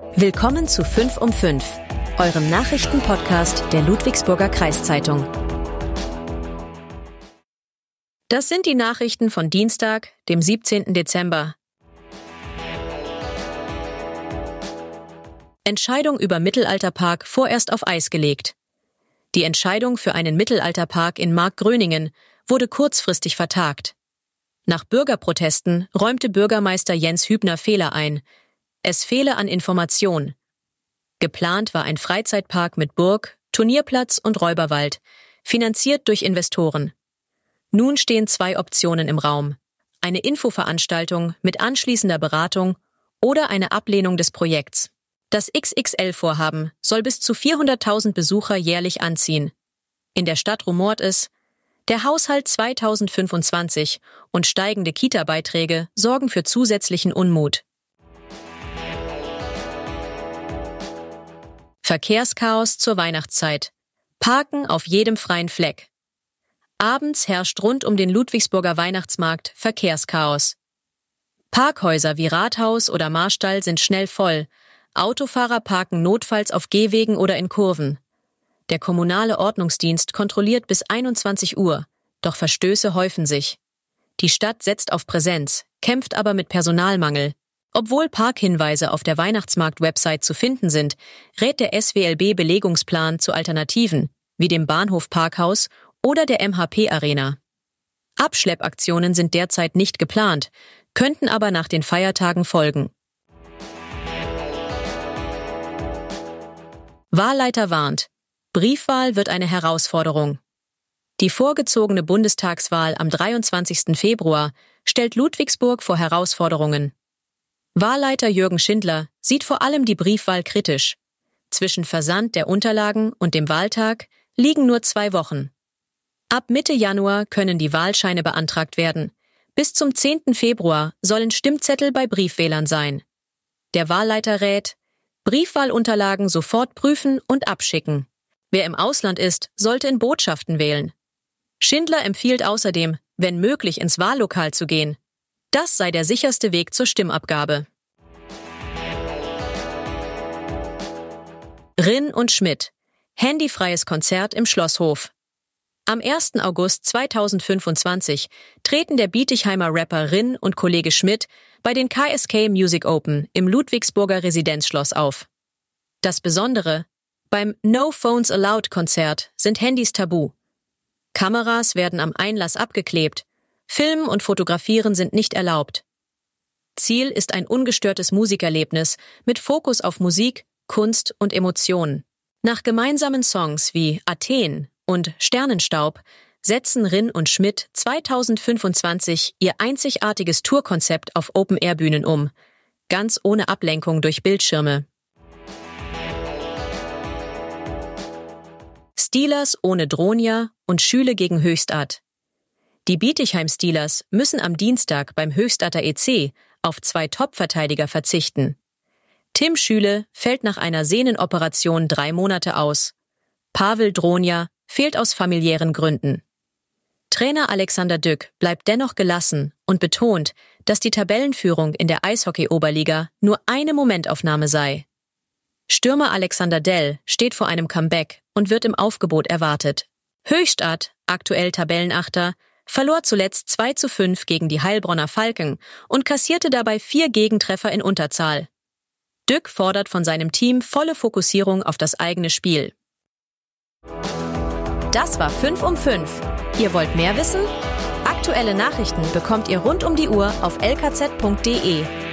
Willkommen zu 5 um 5, eurem Nachrichtenpodcast der Ludwigsburger Kreiszeitung. Das sind die Nachrichten von Dienstag, dem 17. Dezember. Entscheidung über Mittelalterpark vorerst auf Eis gelegt. Die Entscheidung für einen Mittelalterpark in Markgröningen wurde kurzfristig vertagt. Nach Bürgerprotesten räumte Bürgermeister Jens Hübner Fehler ein. Es fehle an Information. Geplant war ein Freizeitpark mit Burg, Turnierplatz und Räuberwald, finanziert durch Investoren. Nun stehen 2 Optionen im Raum: eine Infoveranstaltung mit anschließender Beratung oder eine Ablehnung des Projekts. Das XXL-Vorhaben soll bis zu 400.000 Besucher jährlich anziehen. In der Stadt rumort es: Der Haushalt 2025 und steigende Kita-Beiträge sorgen für zusätzlichen Unmut. Verkehrschaos zur Weihnachtszeit. Parken auf jedem freien Fleck. Abends herrscht rund um den Ludwigsburger Weihnachtsmarkt Verkehrschaos. Parkhäuser wie Rathaus oder Marstall sind schnell voll. Autofahrer parken notfalls auf Gehwegen oder in Kurven. Der kommunale Ordnungsdienst kontrolliert bis 21 Uhr, doch Verstöße häufen sich. Die Stadt setzt auf Präsenz, kämpft aber mit Personalmangel. Obwohl Parkhinweise auf der Weihnachtsmarkt-Website zu finden sind, rät der SWLB Belegungsplan zu Alternativen, wie dem Bahnhof Parkhaus oder der MHP-Arena. Abschleppaktionen sind derzeit nicht geplant, könnten aber nach den Feiertagen folgen. Wahlleiter warnt: Briefwahl wird eine Herausforderung. Die vorgezogene Bundestagswahl am 23. Februar stellt Ludwigsburg vor Herausforderungen. Wahlleiter Jürgen Schindler sieht vor allem die Briefwahl kritisch. Zwischen Versand der Unterlagen und dem Wahltag liegen nur 2 Wochen. Ab Mitte Januar können die Wahlscheine beantragt werden. Bis zum 10. Februar sollen Stimmzettel bei Briefwählern sein. Der Wahlleiter rät: Briefwahlunterlagen sofort prüfen und abschicken. Wer im Ausland ist, sollte in Botschaften wählen. Schindler empfiehlt außerdem, wenn möglich ins Wahllokal zu gehen. Das sei der sicherste Weg zur Stimmabgabe. Rinn und Schmidt. Handyfreies Konzert im Schlosshof. Am 1. August 2025 treten der Bietigheimer Rapper Rinn und Kollege Schmidt bei den KSK Music Open im Ludwigsburger Residenzschloss auf. Das Besondere: Beim No Phones Allowed Konzert sind Handys tabu. Kameras werden am Einlass abgeklebt. Filmen und Fotografieren sind nicht erlaubt. Ziel ist ein ungestörtes Musikerlebnis mit Fokus auf Musik, Kunst und Emotionen. Nach gemeinsamen Songs wie Athen und Sternenstaub setzen Rinn und Schmidt 2025 ihr einzigartiges Tourkonzept auf Open-Air-Bühnen um, ganz ohne Ablenkung durch Bildschirme. Steelers ohne Dronja und Schüle gegen Höchstadt. Die Bietigheim Steelers müssen am Dienstag beim Höchstadter EC auf 2 Top-Verteidiger verzichten. Tim Schüle fällt nach einer Sehnenoperation 3 Monate aus. Pavel Dronja fehlt aus familiären Gründen. Trainer Alexander Dück bleibt dennoch gelassen und betont, dass die Tabellenführung in der Eishockey-Oberliga nur eine Momentaufnahme sei. Stürmer Alexander Dell steht vor einem Comeback und wird im Aufgebot erwartet. Höchstadt, aktuell Tabellenachter, verlor zuletzt 2:5 gegen die Heilbronner Falken und kassierte dabei 4 Gegentreffer in Unterzahl. Dück fordert von seinem Team volle Fokussierung auf das eigene Spiel. Das war 5 um 5. Ihr wollt mehr wissen? Aktuelle Nachrichten bekommt ihr rund um die Uhr auf lkz.de.